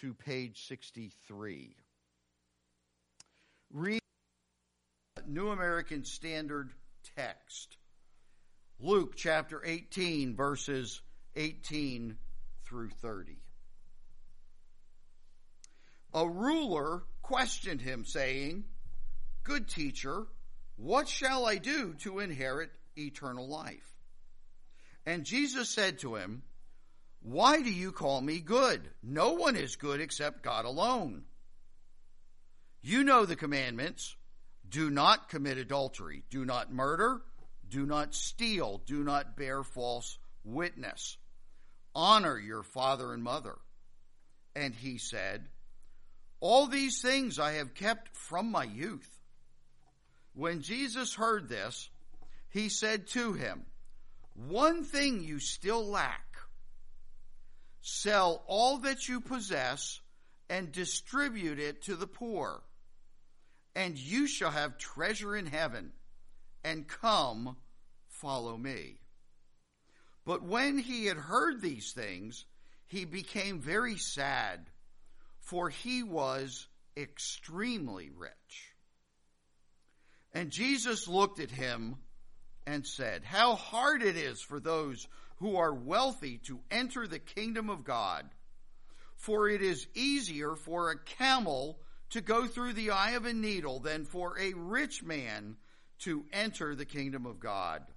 to page 63. Read New American Standard Text. Luke chapter 18, verses 18 through 30. A ruler questioned him, saying, "Good teacher, what shall I do to inherit eternal life?" And Jesus said to him, "Why do you call me good? No one is good except God alone. You know the commandments. Do not commit adultery. Do not murder. Do not steal. Do not bear false witness. Honor your father and mother." And he said, "All these things I have kept from my youth." When Jesus heard this, he said to him, "One thing you still lack. Sell all that you possess and distribute it to the poor, and you shall have treasure in heaven, and come, follow me." But when he had heard these things, he became very sad, for he was extremely rich. And Jesus looked at him and said, "How hard it is for those who are wealthy to enter the kingdom of God. For it is easier for a camel to go through the eye of a needle than for a rich man to enter the kingdom of God."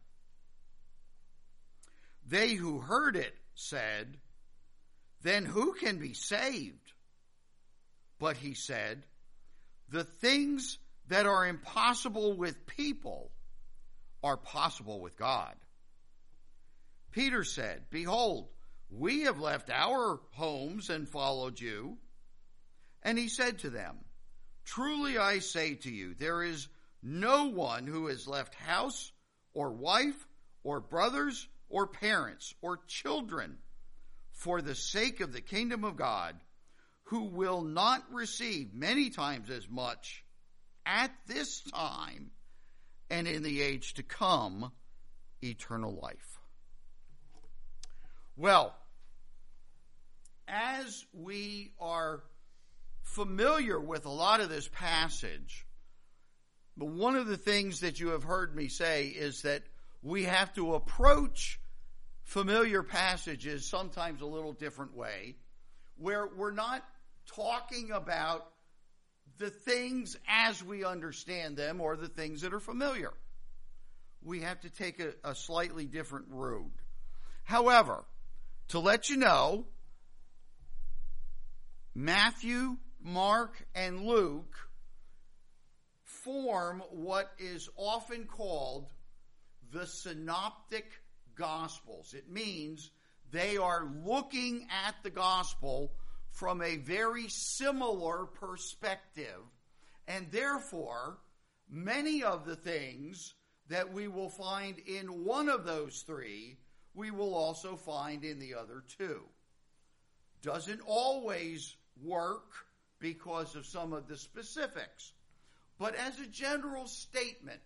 They who heard it said, "Then who can be saved?" But he said, "The things that are impossible with people are possible with God." Peter said, "Behold, we have left our homes and followed you." And he said to them, "Truly I say to you, there is no one who has left house or wife or brothers or parents or children for the sake of the kingdom of God, who will not receive many times as much at this time and in the age to come eternal life." Well, as we are familiar with a lot of this passage, but one of the things that you have heard me say is that we have to approach familiar passages sometimes a little different way, where we're not talking about the things as we understand them or the things that are familiar. We have to take a slightly different route. However, to let you know, Matthew, Mark, and Luke form what is often called the Synoptic Gospels. It means they are looking at the gospel from a very similar perspective, and therefore, many of the things that we will find in one of those three, we will also find in the other two. Doesn't always work because of some of the specifics, but as a general statement,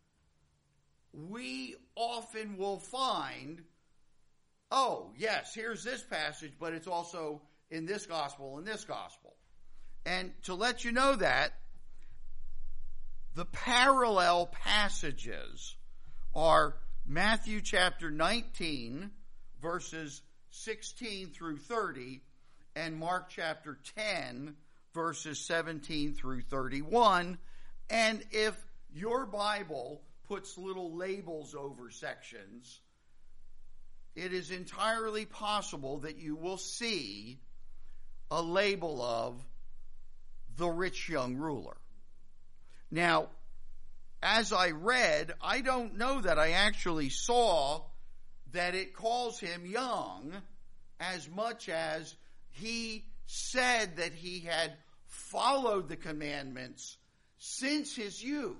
we often will find, oh, yes, here's this passage, but it's also in this gospel and this gospel. And to let you know that, the parallel passages are Matthew chapter 19, verses 16 through 30, and Mark chapter 10, verses 17 through 31. And if your Bible puts little labels over sections, it is entirely possible that you will see a label of the rich young ruler. Now, as I read, I don't know that I actually saw that it calls him young as much as he said that he had followed the commandments since his youth.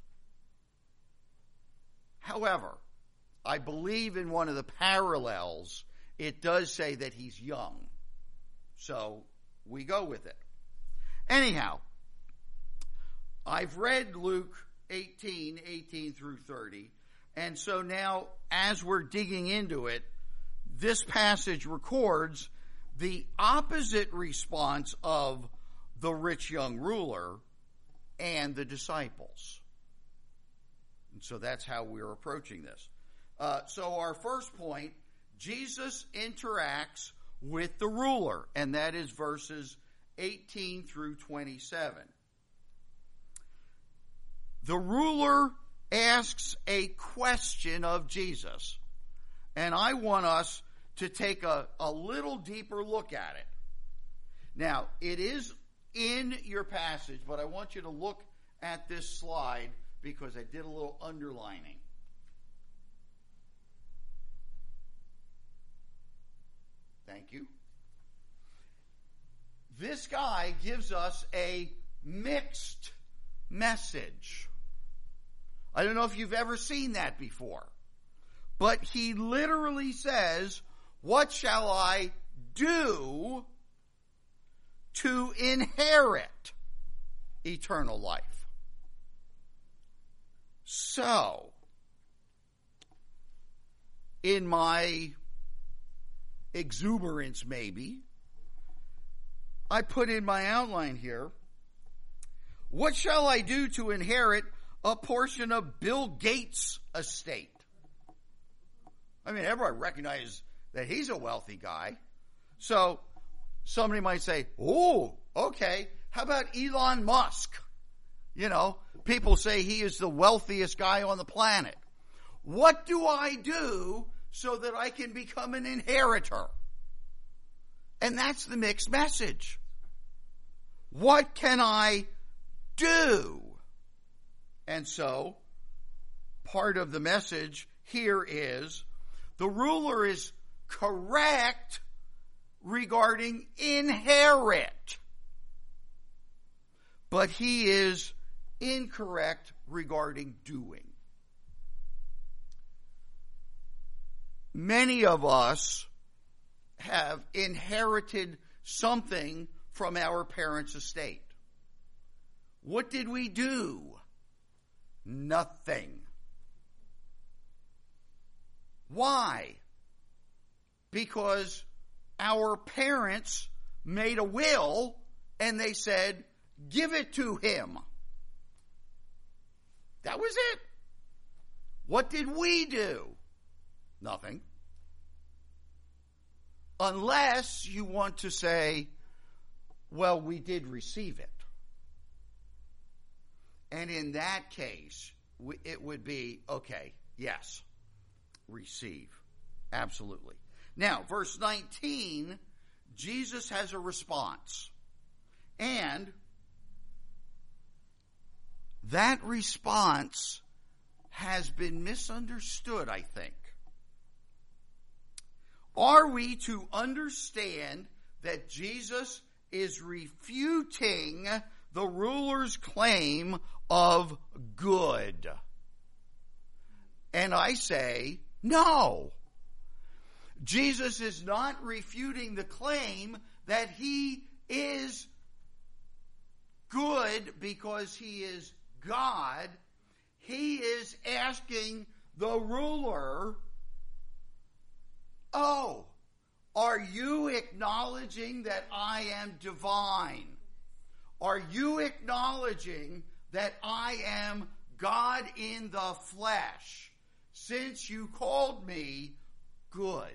However, I believe in one of the parallels, it does say that he's young. So we go with it. Anyhow, I've read Luke 18 through 30. And so now, as we're digging into it, this passage records the opposite response of the rich young ruler and the disciples. And so that's how we're approaching this. So our first point, Jesus interacts with the ruler, and that is verses 18 through 27. The ruler asks a question of Jesus, and I want us to take a little deeper look at it. Now, it is in your passage, but I want you to look at this slide because I did a little underlining. Thank you. This guy gives us a mixed message. I don't know if you've ever seen that before, but he literally says, "What shall I do to inherit eternal life?" So, in my exuberance maybe, I put in my outline here, what shall I do to inherit a portion of Bill Gates' estate? I mean, everybody recognizes that he's a wealthy guy. So somebody might say, oh, okay, how about Elon Musk? You know, people say he is the wealthiest guy on the planet. What do I do so that I can become an inheritor? And that's the mixed message. What can I do? And so, part of the message here is, the ruler is correct regarding inherit, but he is incorrect regarding doing. Many of us have inherited something from our parents' estate. What did we do? Nothing. Why? Because our parents made a will and they said, give it to him. That was it. What did we do? Nothing. Unless you want to say, well, we did receive it. And in that case, it would be, okay, yes, receive. Absolutely. Now, verse 19, Jesus has a response. And that response has been misunderstood, I think. Are we to understand that Jesus is refuting the ruler's claim of good? And I say, no. Jesus is not refuting the claim that he is good because he is God. He is asking the ruler, oh, are you acknowledging that I am divine? Are you acknowledging that I am God in the flesh, since you called me good?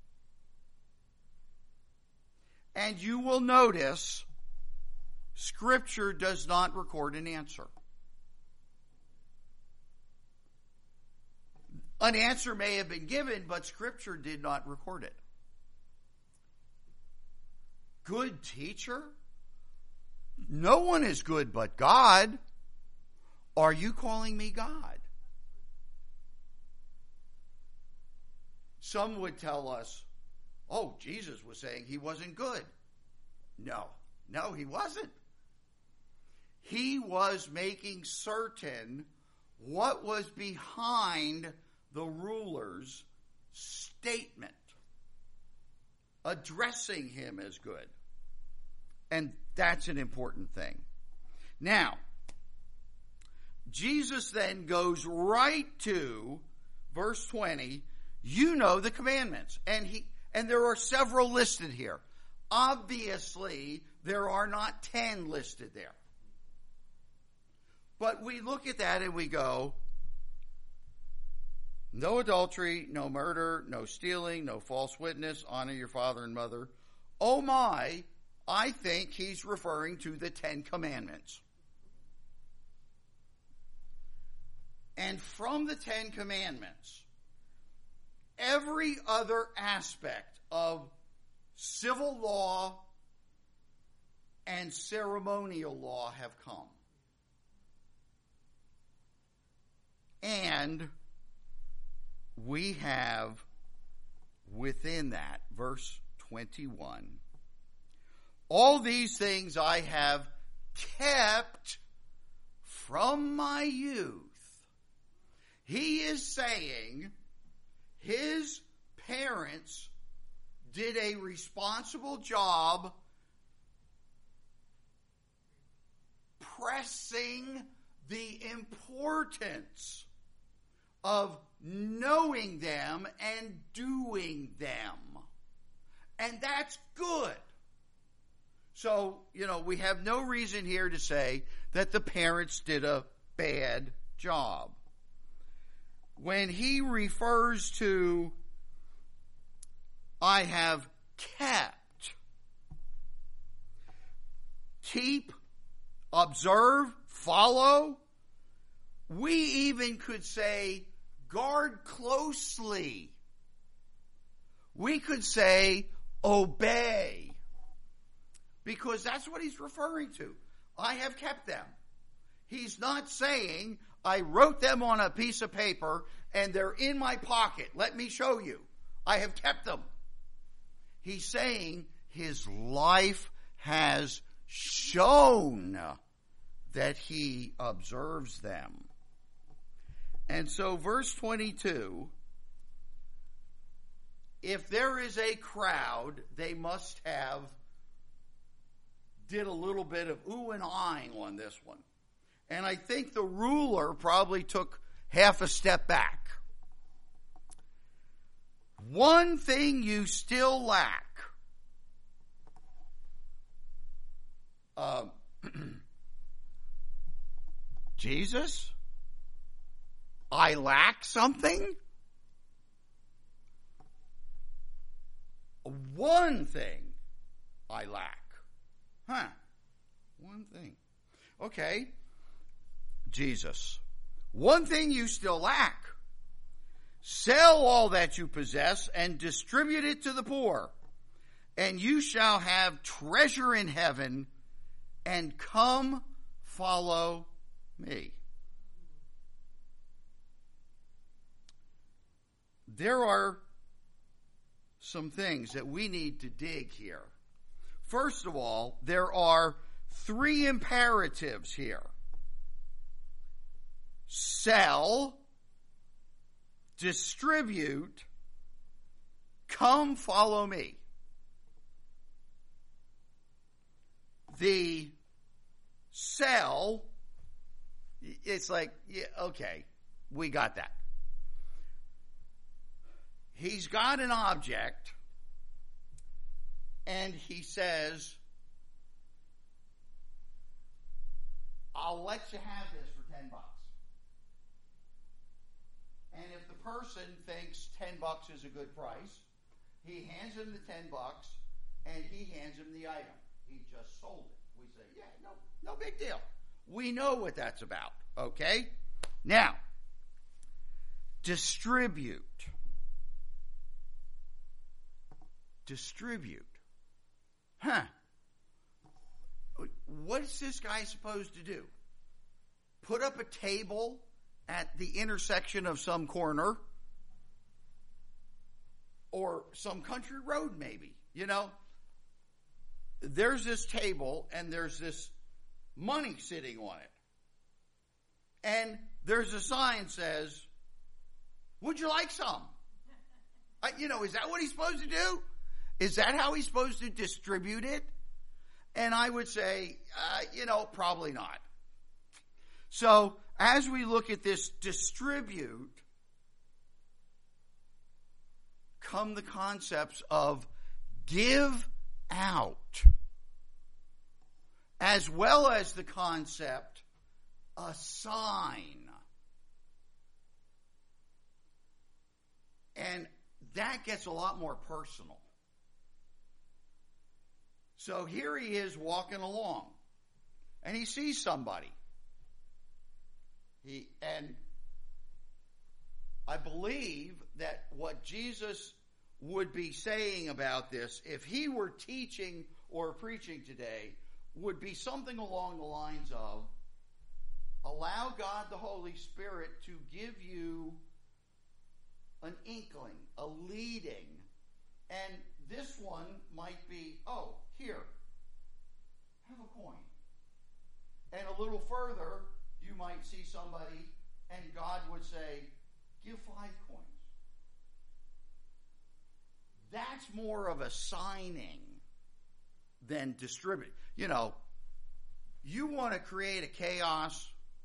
And you will notice Scripture does not record an answer. An answer may have been given, but Scripture did not record it. Good teacher? No one is good but God. Are you calling me God? Some would tell us, oh, Jesus was saying he wasn't good. No, he wasn't. He was making certain what was behind the ruler's statement, addressing him as good. And that's an important thing. Now, Jesus then goes right to verse 20, you know the commandments. And there are several listed here. obviously there are not 10 listed there. But we look at that and we go, no adultery, no murder, no stealing, no false witness, honor your father and mother. Oh my, I think he's referring to the 10 Commandments. And from the 10 Commandments, every other aspect of civil law and ceremonial law have come. And we have within that, verse 21, all these things I have kept from my youth. He is saying his parents did a responsible job pressing the importance of knowing them and doing them. And that's good. So, we have no reason here to say that the parents did a bad job. When he refers to, I have kept, keep, observe, follow, we even could say, guard closely. We could say, obey. Because that's what he's referring to. I have kept them. He's not saying, I wrote them on a piece of paper and they're in my pocket. Let me show you. I have kept them. He's saying his life has shown that he observes them. And so verse 22, if there is a crowd, they must have did a little bit of ooh and ahhing on this one. And I think the ruler probably took half a step back. One thing you still lack. Jesus? I lack something? One thing I lack. One thing. Okay. Jesus. One thing you still lack. Sell all that you possess and distribute it to the poor, and you shall have treasure in heaven, and come follow me. There are some things that we need to dig here. First of all, there are 3 imperatives here. Sell, distribute, come follow me. The sell, it's like, yeah, okay, we got that. He's got an object, and he says, I'll let you have this for $10. And if the person thinks $10 is a good price, he hands him the $10 and he hands him the item. He just sold it. We say, yeah, no big deal. We know what that's about. Okay? Now, distribute. Distribute. What's this guy supposed to do? Put up a table at the intersection of some corner or some country road maybe, There's this table and there's this money sitting on it. And there's a sign that says, would you like some? Is that what he's supposed to do? Is that how he's supposed to distribute it? And I would say, probably not. So, as we look at this distribute, come the concepts of give out, as well as the concept, a sign. And that gets a lot more personal. So here he is walking along, and he sees somebody. And I believe that what Jesus would be saying about this, if he were teaching or preaching today, would be something along the lines of, allow God the Holy Spirit to give you an inkling, a leading. And this one might be, oh, here, have a coin. And a little further, you might see somebody and God would say, give 5 coins. That's more of a signing than distribute. You know, you want to create a chaos,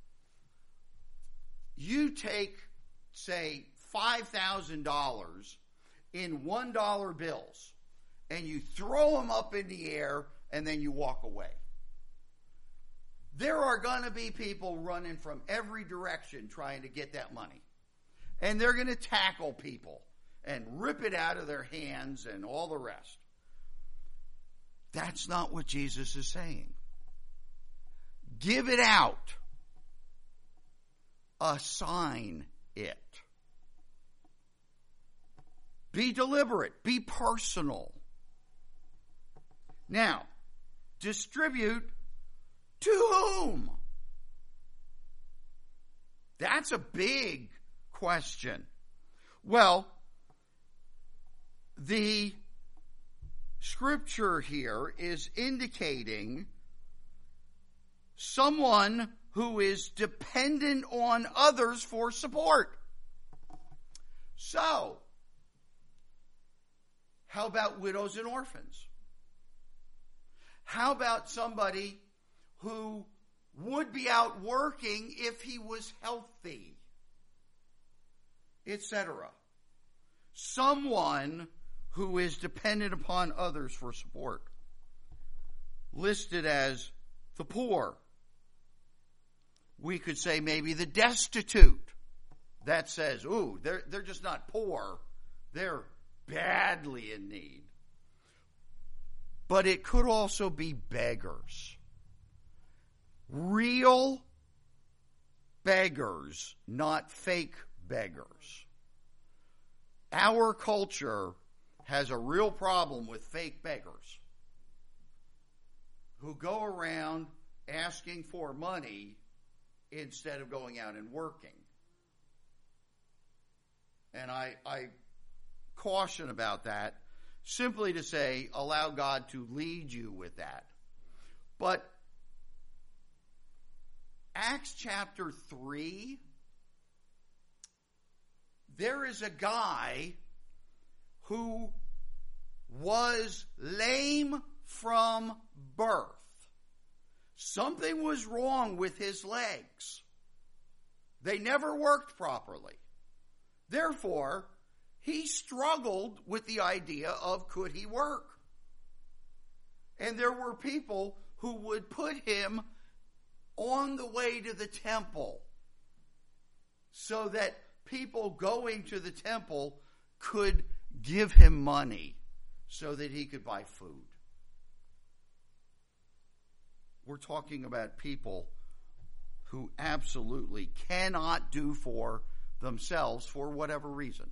you take, say, $5,000 in $1 bills, and you throw them up in the air, and then you walk away. There are going to be people running from every direction trying to get that money. And they're going to tackle people and rip it out of their hands and all the rest. That's not what Jesus is saying. Give it out. Assign it. Be deliberate. Be personal. Now, distribute to whom? That's a big question. Well, the scripture here is indicating someone who is dependent on others for support. So, how about widows and orphans? How about somebody who would be out working if he was healthy, etc.? Someone who is dependent upon others for support. Listed as the poor. We could say maybe the destitute. That says, ooh, they're just not poor. They're badly in need. But it could also be beggars. Real beggars, not fake beggars. Our culture has a real problem with fake beggars who go around asking for money instead of going out and working. And I caution about that, simply to say, allow God to lead you with that. But Acts chapter 3, there is a guy who was lame from birth. Something was wrong with his legs. They never worked properly. Therefore, he struggled with the idea of could he work? And there were people who would put him on the way to the temple so that people going to the temple could give him money so that he could buy food. We're talking about people who absolutely cannot do for themselves for whatever reason.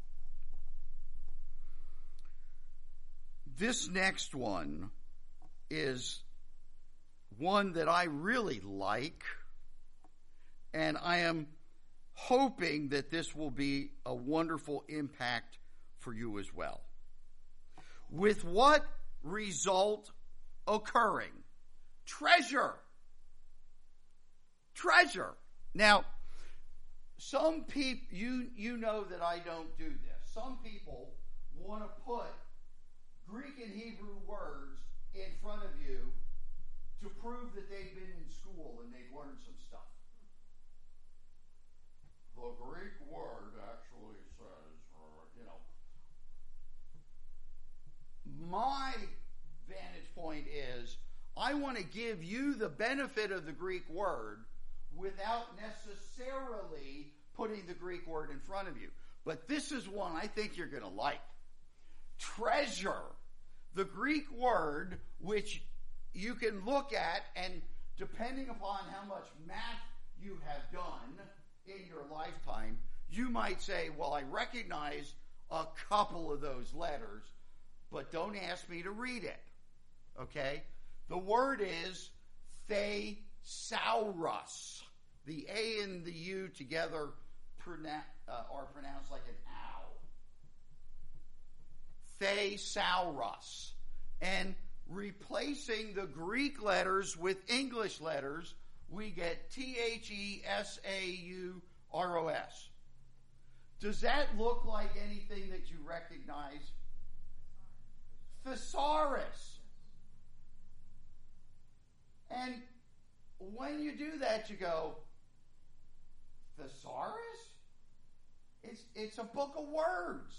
This next one is one that I really like, and I am hoping that this will be a wonderful impact for you as well. With what result occurring? Treasure. Now, some people, you know that I don't do this. Some people want to put Greek and Hebrew words in front of you to prove that they've been in school and they've learned some stuff. The Greek word actually says, my vantage point is, I want to give you the benefit of the Greek word without necessarily putting the Greek word in front of you. But this is one I think you're going to like. Treasure. The Greek word, which you can look at, and depending upon how much math you have done in your lifetime, you might say, well, I recognize a couple of those letters, but don't ask me to read it. Okay? The word is thesaurus. The A and the U together are pronounced like an ow. Thesaurus. And replacing the Greek letters with English letters, we get Thesaurus. Does that look like anything that you recognize? Thesaurus. And when you do that, you go, Thesaurus? It's a book of words.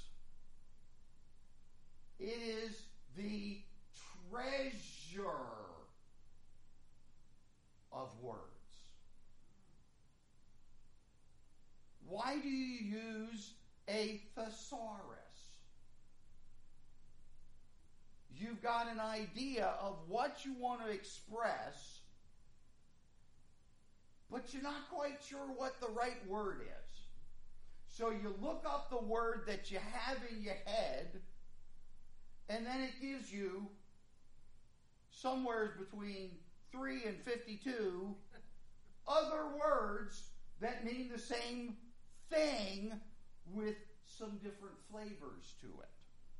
It is the treasure of words. Why do you use a thesaurus? You've got an idea of what you want to express, but you're not quite sure what the right word is. So you look up the word that you have in your head, and then it gives you somewhere between 3 and 52 other words that mean the same thing with some different flavors to it.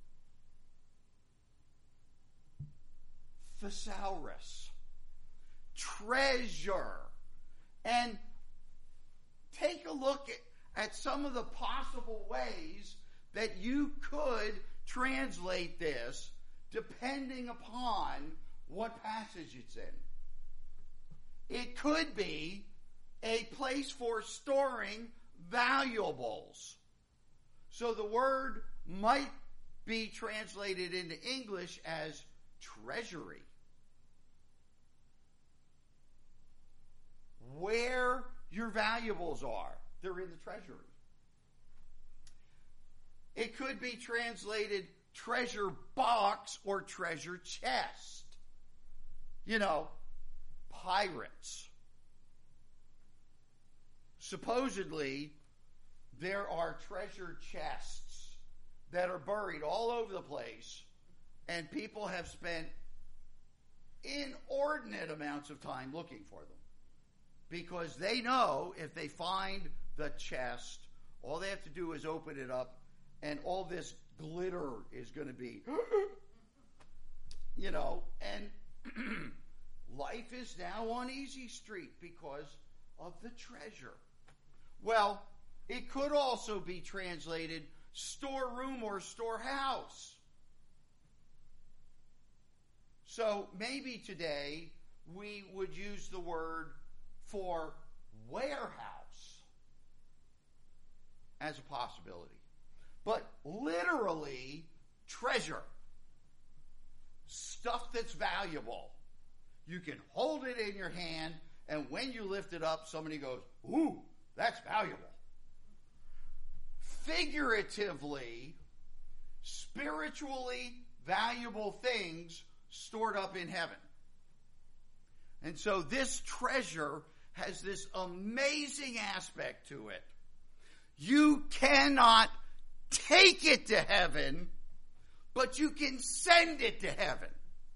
Thesaurus. Treasure. And take a look at some of the possible ways that you could translate this depending upon what passage it's in. It could be a place for storing valuables. So the word might be translated into English as treasury. Where your valuables are, they're in the treasury. It could be translated treasure box or treasure chest. You know, pirates. Supposedly, there are treasure chests that are buried all over the place, and people have spent inordinate amounts of time looking for them. Because they know if they find the chest, all they have to do is open it up, and all this glitter is going to be, you know, and life is now on easy street because of the treasure. Well, it could also be translated storeroom or storehouse. So maybe today we would use the word for warehouse as a possibility. But literally, treasure. Stuff that's valuable. You can hold it in your hand, and when you lift it up, somebody goes, ooh, that's valuable. Figuratively, spiritually valuable things stored up in heaven. And so this treasure has this amazing aspect to it. You cannot take it to heaven, but you can send it to heaven.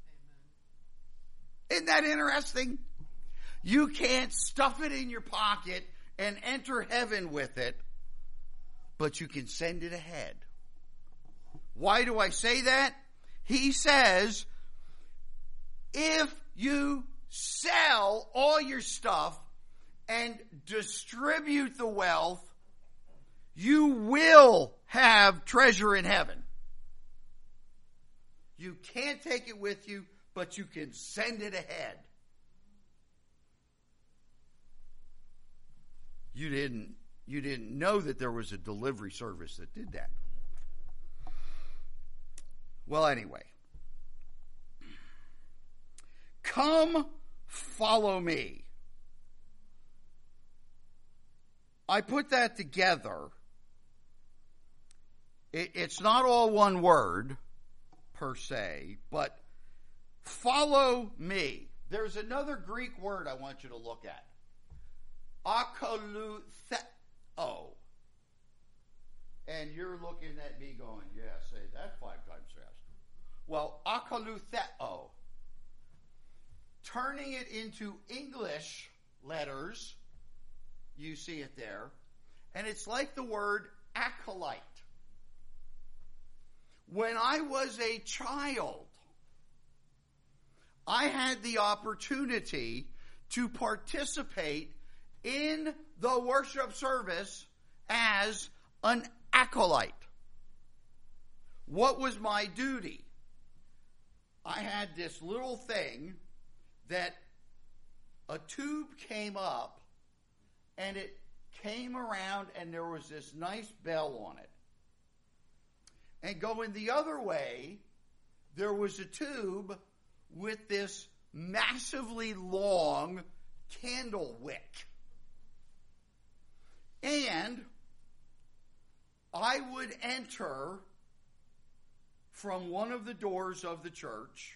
Amen. Isn't that interesting? You can't stuff it in your pocket and enter heaven with it, but you can send it ahead. Why do I say that? He says, if you sell all your stuff and distribute the wealth, you will have treasure in heaven. You can't take it with you, but you can send it ahead. You didn't know that there was a delivery service that did that. Well, anyway. come follow me. I put that together. It's not all one word per se, but follow me. There's another Greek word I want you to look at. Akolutheo. And you're looking at me going, yeah, say that 5 times faster. Well, akolutheo. Turning it into English letters, you see it there, and it's like the word acolyte. When I was a child, I had the opportunity to participate in the worship service as an acolyte. What was my duty? I had this little thing that a tube came up and it came around and there was this nice bell on it. And going the other way, there was a tube with this massively long candle wick. And I would enter from one of the doors of the church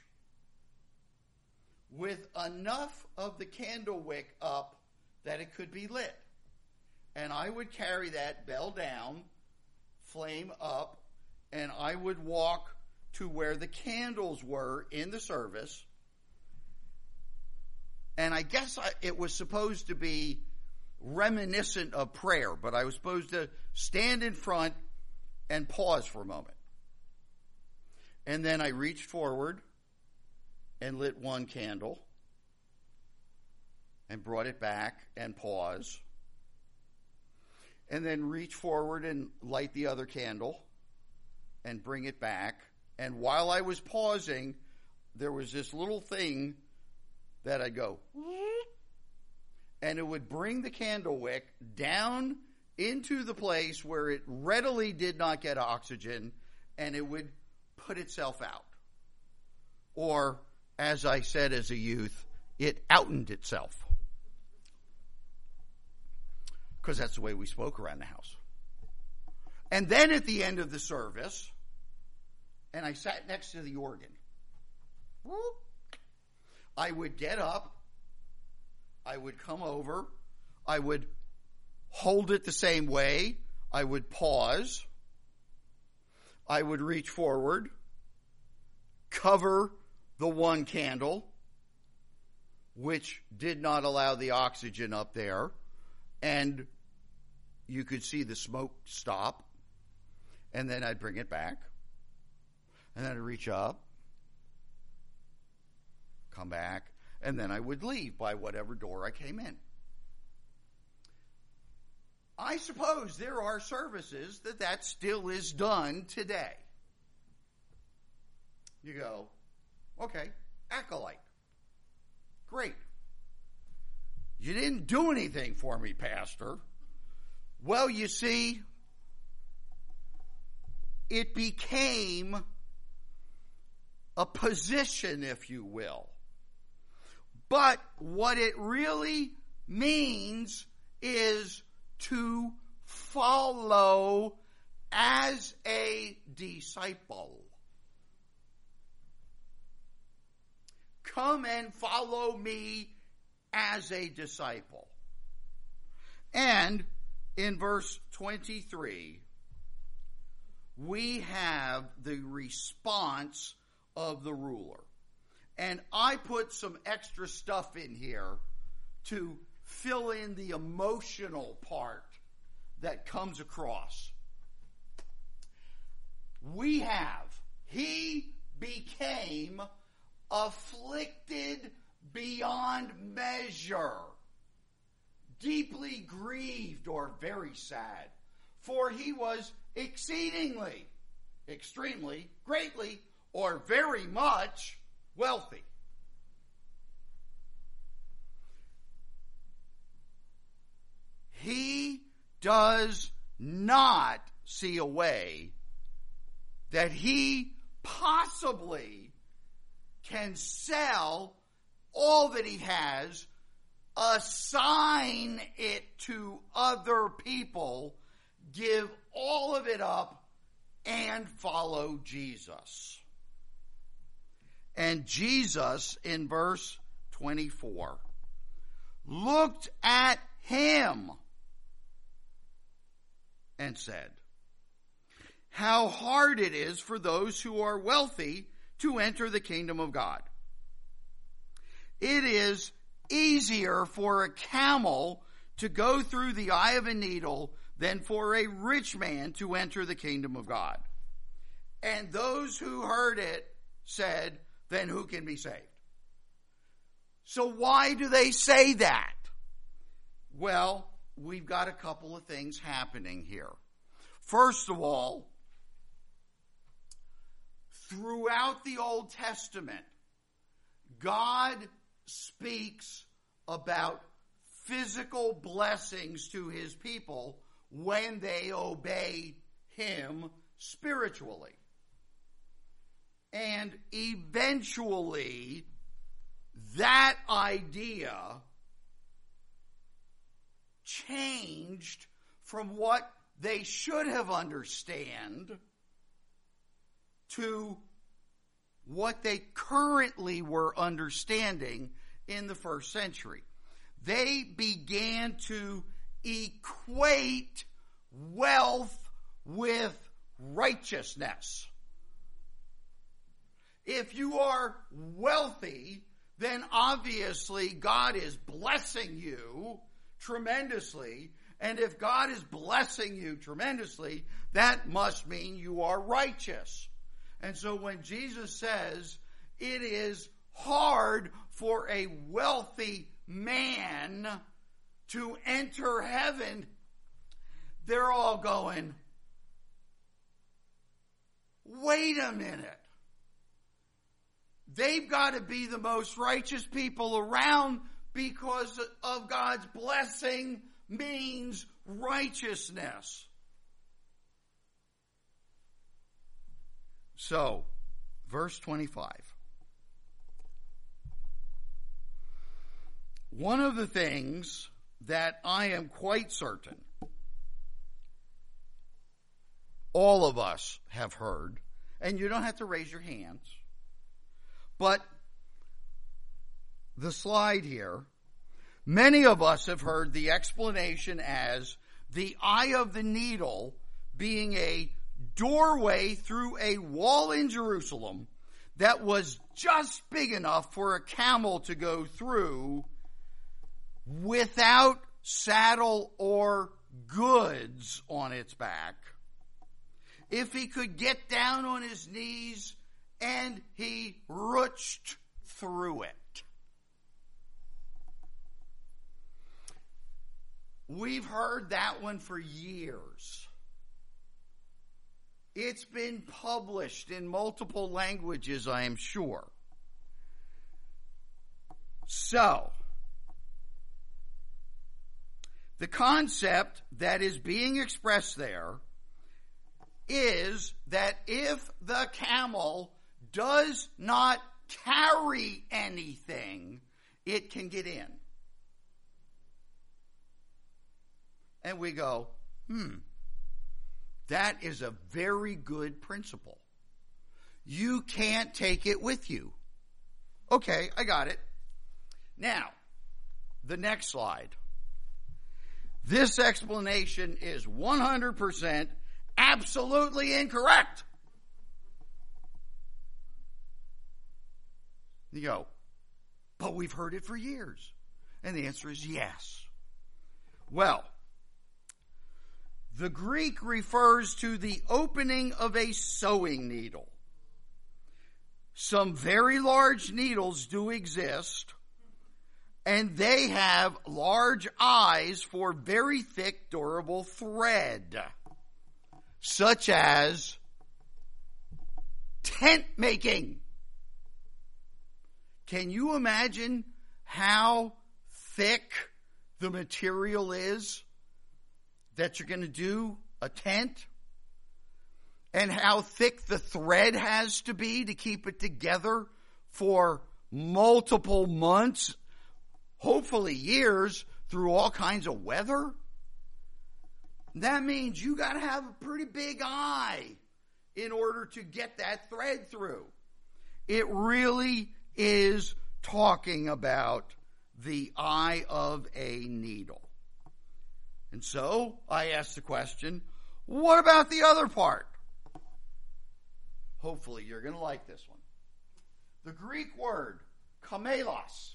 with enough of the candle wick up that it could be lit. And I would carry that bell down, flame up, and I would walk to where the candles were in the service. And I guess it was supposed to be reminiscent of prayer, but I was supposed to stand in front and pause for a moment. And then I reached forward and lit one candle and brought it back and pause. And then reach forward and light the other candle and bring it back. And while I was pausing, there was this little thing that I'd go, and it would bring the candle wick down into the place where it readily did not get oxygen, and it would put itself out. Or, as I said as a youth, it outened itself. Because that's the way we spoke around the house. And then at the end of the service, and I sat next to the organ, I would get up, I would come over, I would hold it the same way, I would pause, I would reach forward, cover the one candle, which did not allow the oxygen up there, and you could see the smoke stop, and then I'd bring it back, and then I'd reach up, come back, and then I would leave by whatever door I came in. I suppose there are services that still is done today. You go, okay, acolyte. Great. You didn't do anything for me, Pastor. Well, you see, it became a position, if you will. But what it really means is to follow as a disciple. Come and follow me as a disciple. And in verse 23, we have the response of the ruler. And I put some extra stuff in here to fill in the emotional part that comes across. We have, he became afflicted beyond measure, deeply grieved or very sad, for he was exceedingly, extremely, greatly, or very much wealthy. He does not see a way that he possibly can sell all that he has, assign it to other people, give all of it up, and follow Jesus. And Jesus, in verse 24, looked at him and said, how hard it is for those who are wealthy to enter the kingdom of God. It is easier for a camel to go through the eye of a needle than for a rich man to enter the kingdom of God. And those who heard it said, then who can be saved? So why do they say that? Well, we've got a couple of things happening here. First of all, throughout the Old Testament, God speaks about physical blessings to his people when they obey him spiritually. And eventually, that idea changed from what they should have understood to what they currently were understanding in the first century. They began to equate wealth with righteousness. If you are wealthy, then obviously God is blessing you tremendously. And if God is blessing you tremendously, that must mean you are righteous. And so when Jesus says it is hard for a wealthy man to enter heaven, they're all going, wait a minute. They've got to be the most righteous people around because of God's blessing means righteousness. So, verse 25. One of the things that I am quite certain all of us have heard, and you don't have to raise your hands, but the slide here, many of us have heard the explanation as the eye of the needle being a doorway through a wall in Jerusalem that was just big enough for a camel to go through without saddle or goods on its back. If he could get down on his knees and he rooched through it. We've heard that one for years. It's been published in multiple languages, I am sure. So, the concept that is being expressed there is that if the camel does not carry anything, it can get in. And we go, that is a very good principle. You can't take it with you. Okay, I got it. Now, the next slide. This explanation is 100% absolutely incorrect. You go, but we've heard it for years. And the answer is yes. Well, the Greek refers to the opening of a sewing needle. Some very large needles do exist, and they have large eyes for very thick, durable thread, such as tent making. Can you imagine how thick the material is that you're going to do a tent? And how thick the thread has to be to keep it together for multiple months, hopefully years, through all kinds of weather. That means you got to have a pretty big eye in order to get that thread through. It really is talking about the eye of a needle. And so I asked the question, what about the other part? Hopefully you're going to like this one. The Greek word, kamelos.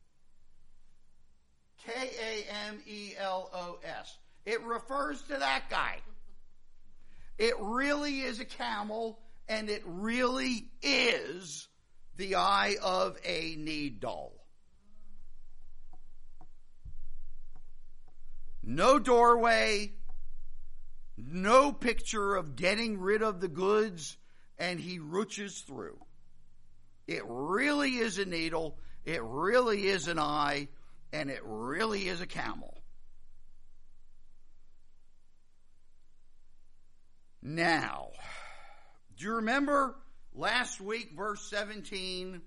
Kamelos. It refers to that guy. It really is a camel, and it really is the eye of a needle. No doorway, no picture of getting rid of the goods, and he rooches through. It really is a needle, it really is an eye, and it really is a camel. Now, do you remember last week, verse 17?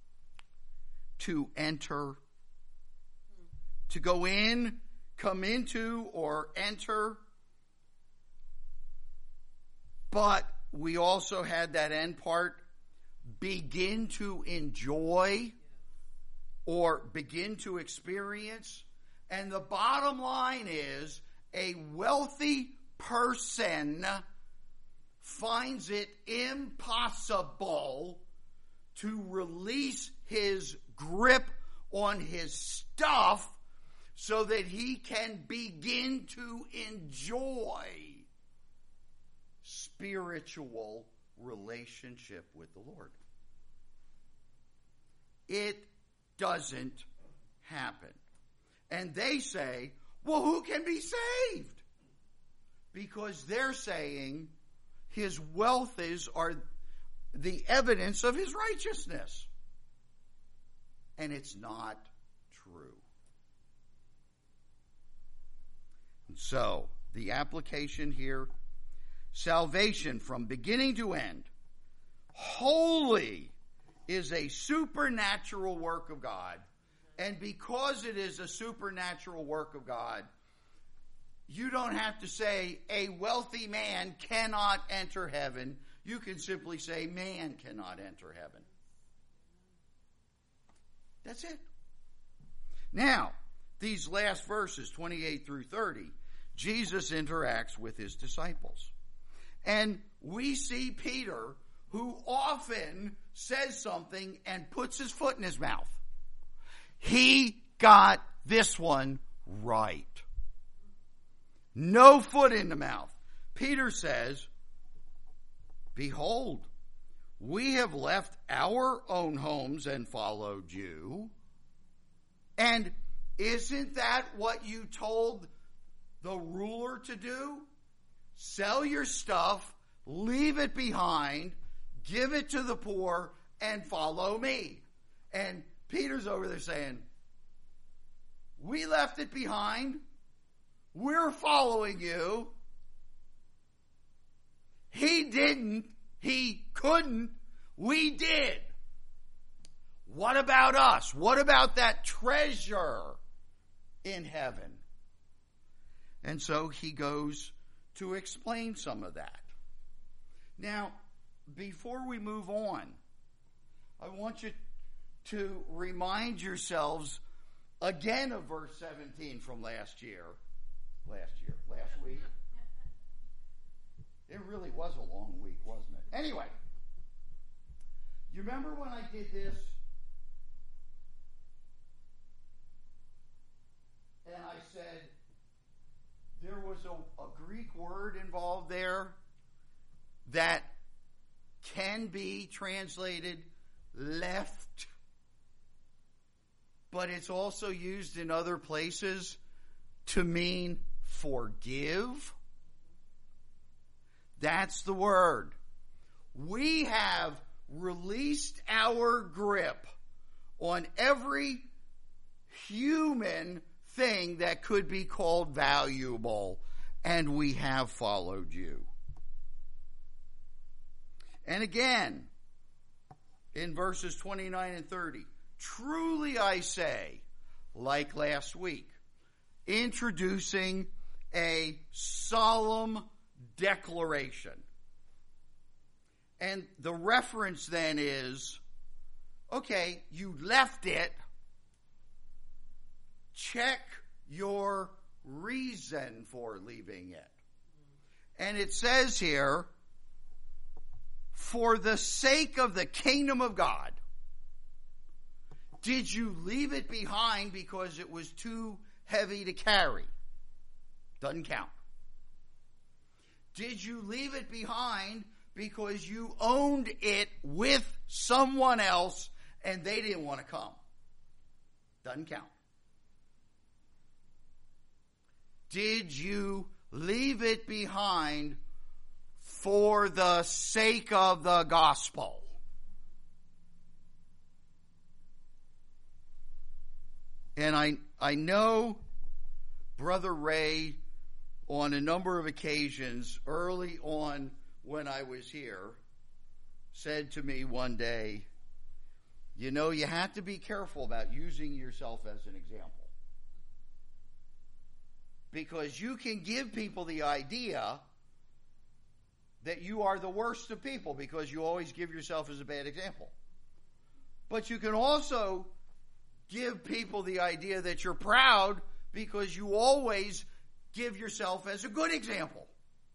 To enter, to go in, come into, or enter. But we also had that end part, begin to enjoy or begin to experience. And the bottom line is, a wealthy person finds it impossible to release his grip on his stuff so that he can begin to enjoy spiritual relationship with the Lord. It doesn't happen. And they say, well, who can be saved? Because they're saying his wealth are the evidence of his righteousness. And it's not true. And so, the application here, salvation from beginning to end, wholly is a supernatural work of God. And because it is a supernatural work of God, you don't have to say a wealthy man cannot enter heaven. You can simply say man cannot enter heaven. That's it. Now, these last verses, 28 through 30, Jesus interacts with his disciples. And we see Peter, who often says something and puts his foot in his mouth. He got this one right. No foot in the mouth. Peter says, behold, we have left our own homes and followed you. And isn't that what you told the ruler to do? Sell your stuff, leave it behind, give it to the poor, and follow me. And Peter's over there saying, we left it behind. We're following you. He didn't. He couldn't. We did. What about us? What about that treasure in heaven? And so he goes to explain some of that. Now, before we move on, I want you to remind yourselves again of verse 17 from last week. It really was a long week, wasn't it? Anyway, you remember when I did this? And I said there was a Greek word involved there that can be translated left, but it's also used in other places to mean forgive. That's the word. We have released our grip on every human thing that could be called valuable, and we have followed you. And again, in verses 29 and 30. Truly I say, like last week, introducing a solemn declaration. And the reference then is, okay, you left it. Check your reason for leaving it. And it says here, for the sake of the kingdom of God. Did you leave it behind because it was too heavy to carry? Doesn't count. Did you leave it behind because you owned it with someone else and they didn't want to come? Doesn't count. Did you leave it behind for the sake of the gospel? And I know Brother Ray, on a number of occasions early on when I was here, said to me one day, you know, you have to be careful about using yourself as an example. Because you can give people the idea that you are the worst of people because you always give yourself as a bad example. But you can also give people the idea that you're proud because you always give yourself as a good example.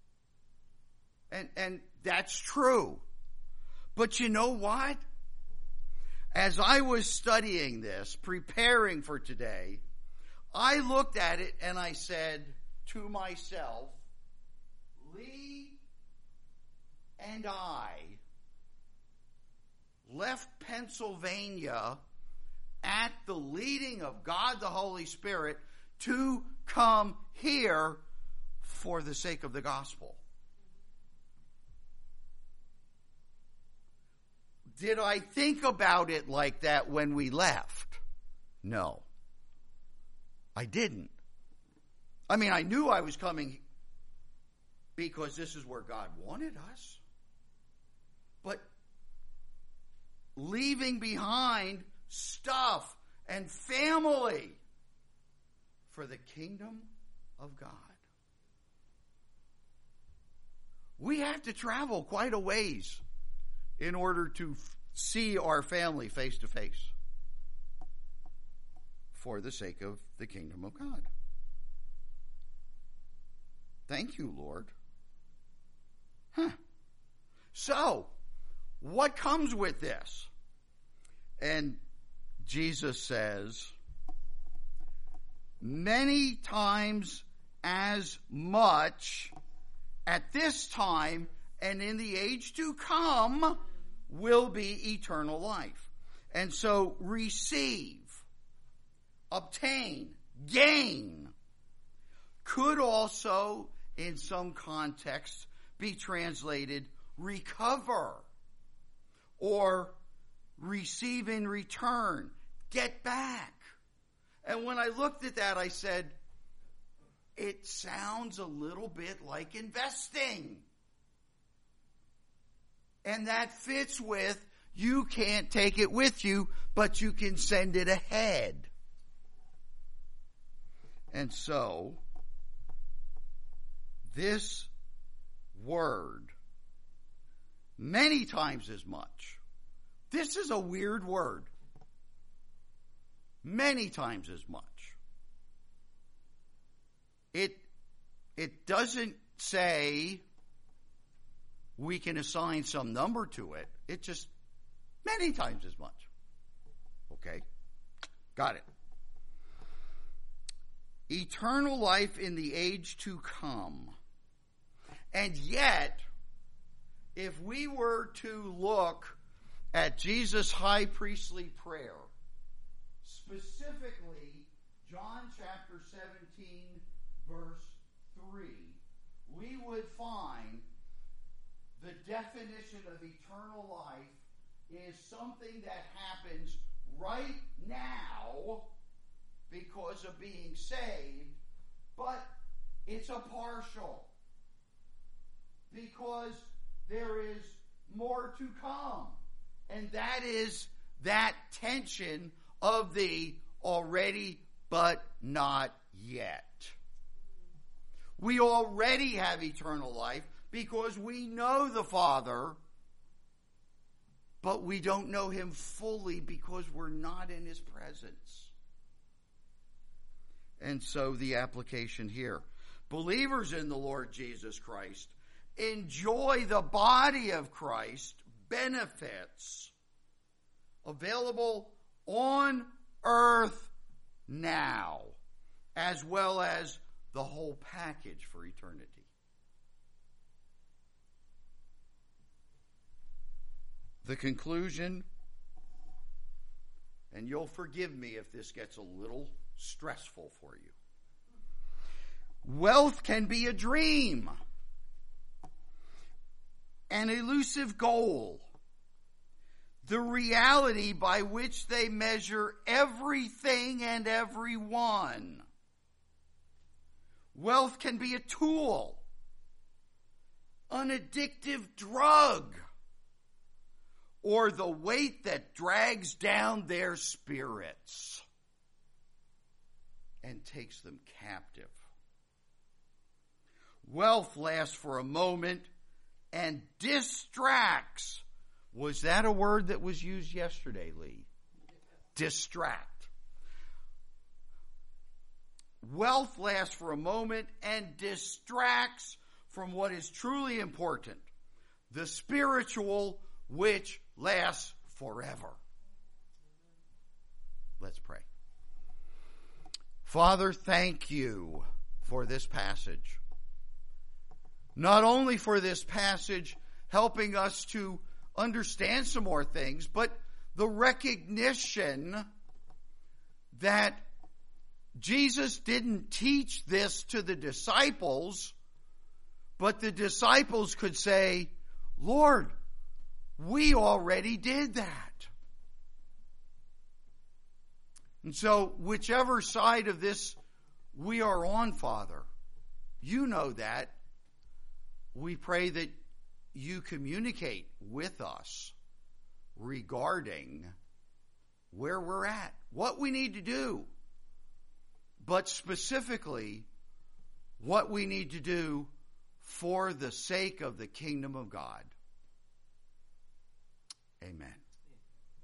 And that's true. But you know what? As I was studying this, preparing for today, I looked at it and I said to myself, Lee and I left Pennsylvania at the leading of God the Holy Spirit to come here for the sake of the gospel. Did I think about it like that when we left? No. I didn't. I mean, I knew I was coming because this is where God wanted us. But leaving behind stuff and family for the kingdom of God. We have to travel quite a ways in order to see our family face to face for the sake of the kingdom of God. Thank you, Lord. So, what comes with this? And Jesus says, many times as much at this time and in the age to come will be eternal life. And so receive, obtain, gain could also, in some contexts, be translated recover or receive in return, get back. And when I looked at that, I said, it sounds a little bit like investing. And that fits with, you can't take it with you, but you can send it ahead. And so, this word, many times as much, this is a weird word. Many times as much. It doesn't say we can assign some number to it. It just many times as much. Okay? Got it. Eternal life in the age to come. And yet, if we were to look at Jesus' high priestly prayer, specifically John chapter 17, verse 3, we would find the definition of eternal life is something that happens right now because of being saved, but it's a partial. Because there is more to come. And that is that tension of the already but not yet. We already have eternal life because we know the Father, but we don't know him fully because we're not in his presence. And so the application here. Believers in the Lord Jesus Christ enjoy the body of Christ benefits available on earth now, as well as the whole package for eternity. The conclusion, and you'll forgive me if this gets a little stressful for you. Wealth can be a dream, an elusive goal, the reality by which they measure everything and everyone. Wealth can be a tool, an addictive drug, or the weight that drags down their spirits and takes them captive. Wealth lasts for a moment and distracts. Was that a word that was used yesterday, Lee? Distract. Wealth lasts for a moment and distracts from what is truly important, the spiritual, which lasts forever. Let's pray. Father, thank you for this passage. Not only for this passage helping us to understand some more things, but the recognition that Jesus didn't teach this to the disciples, but the disciples could say, Lord, we already did that. And so, whichever side of this we are on, Father, you know that. We pray that you communicate with us regarding where we're at, what we need to do, but specifically what we need to do for the sake of the kingdom of God. Amen.